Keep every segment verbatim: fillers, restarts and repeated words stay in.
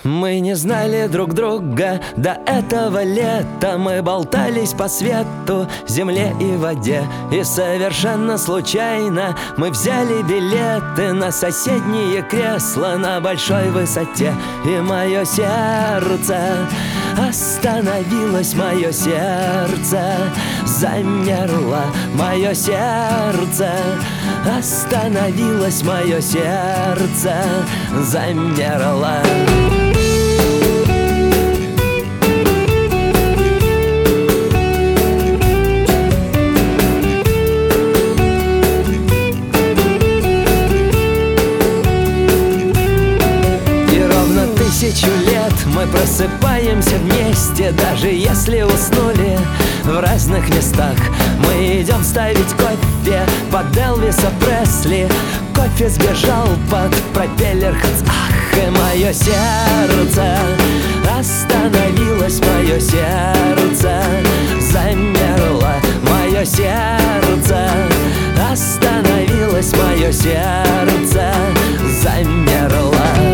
Мы не знали друг друга до этого лета. Мы болтались по свету, земле и воде. И совершенно случайно мы взяли билеты на соседние кресла на большой высоте. И мое сердце остановилось, мое сердце замерло, мое сердце остановилось, мое сердце замерло. Тысячу лет мы просыпаемся вместе, даже если уснули в разных местах. Мы идем ставить кофе под Элвиса Пресли. Кофе сбежал под пропеллер Хэнс. Ах, и мое сердце остановилось, мое сердце замерло, мое сердце остановилось, мое сердце замерло.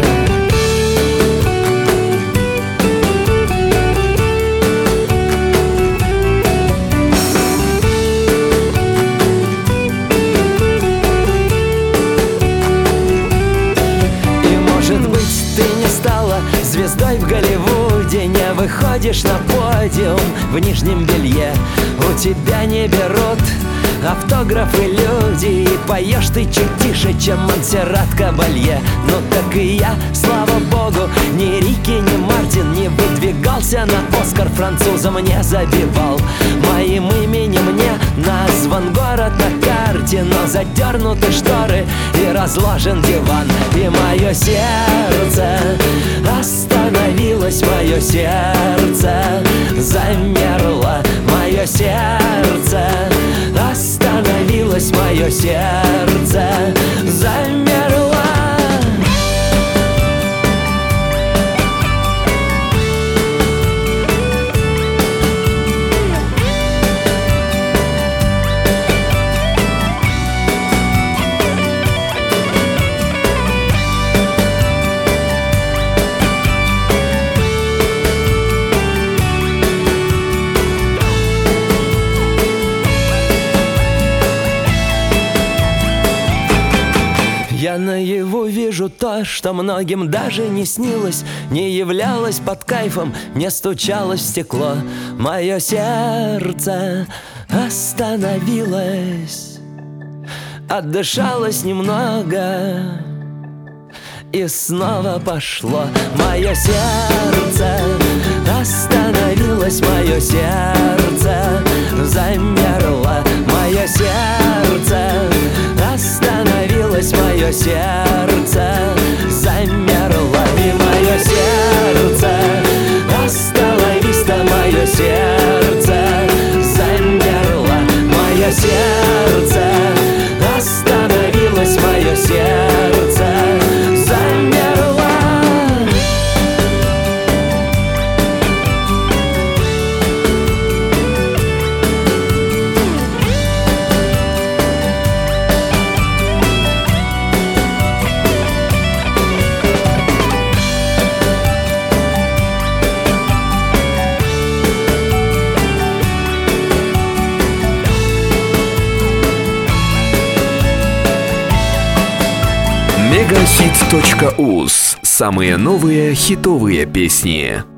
Звездой в Голливуде, не выходишь на подиум в нижнем белье. У тебя не берут автографы люди, и поешь ты чуть тише, чем Монсеррат Кабалье. Ну так и я, слава богу, ни Рики, ни Мартин не выдвигался на Оскар, французам не забивал. Моим именем не назван город на карте, но задернуты шторы и разложен диван. И мое сердце остановилось, мое сердце замерло, мое сердце остановилось, мое сердце замерло. Я наяву вижу то, что многим даже не снилось, не являлось под кайфом, не стучалось в стекло. Мое сердце остановилось, отдышалось немного и снова пошло. Мое сердце остановилось, мое сердце замерло, мое сердце остановилось, мое сердце замерло. И мое сердце остановись-то, мое сердце замерло, мое сердце остановилось, мое сердце замерло. мегахит точка уз. Самые новые хитовые песни.